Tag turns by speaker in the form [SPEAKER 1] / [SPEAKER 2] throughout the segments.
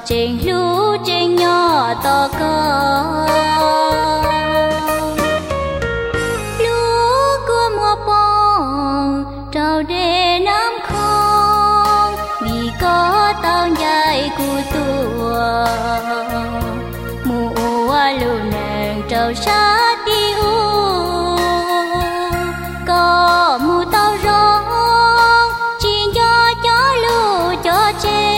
[SPEAKER 1] trên lũ trên nhỏ to cơ lũ của mùa bông trào đê năm không vì có tao dài của tua mùa lũ nàng trào sát đi u có mùa tao rong chỉ cho lũ cho chê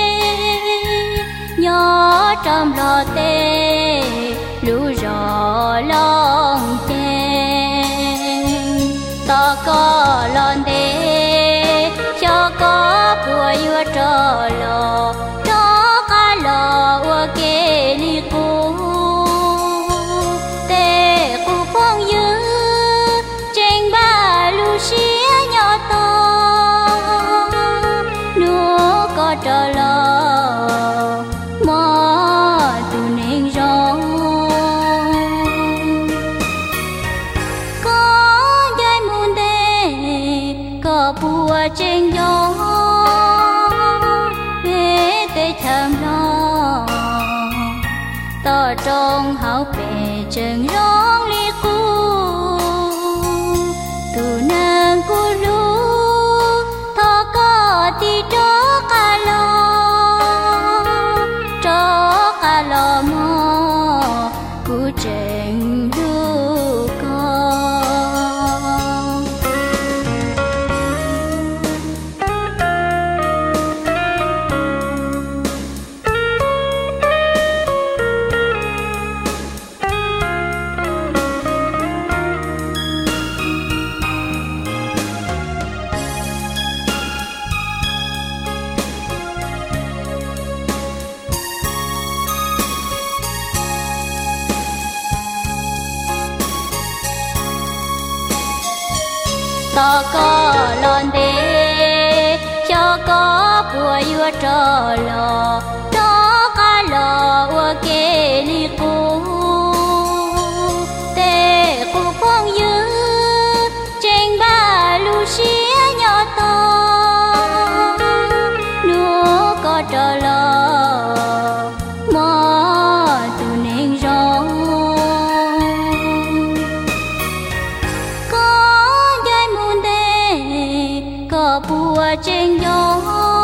[SPEAKER 1] nhỏ trong lò tê lũ rò lòng chèn ta có lon tê cho có bùa yêu trò lò cho cả lò ua kê li cô tê cô phong dư trên ba lũ xía nhỏ to nữa có trò lò bùa trên gió nghe tê thầm lo to trong hậu bề chân rong li cu từ nàng cu lu thọ có ti cho cả lo mò cu trên lu con ta có lon đê cho có bùa yêu trò lò cho cả lò ua kê li cô tê cô phong dư trên ba lũ xía nhỏ to nữa có trò lò mò từ nên rong bùa trên gió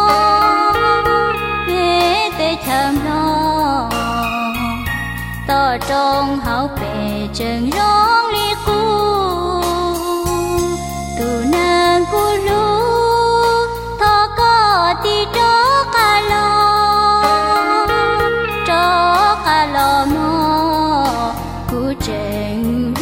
[SPEAKER 1] nghe tê thầm lo to trong hậu bề chân rong li cu từ nàng cu lu thọ có ti cho cả lo mò cu trên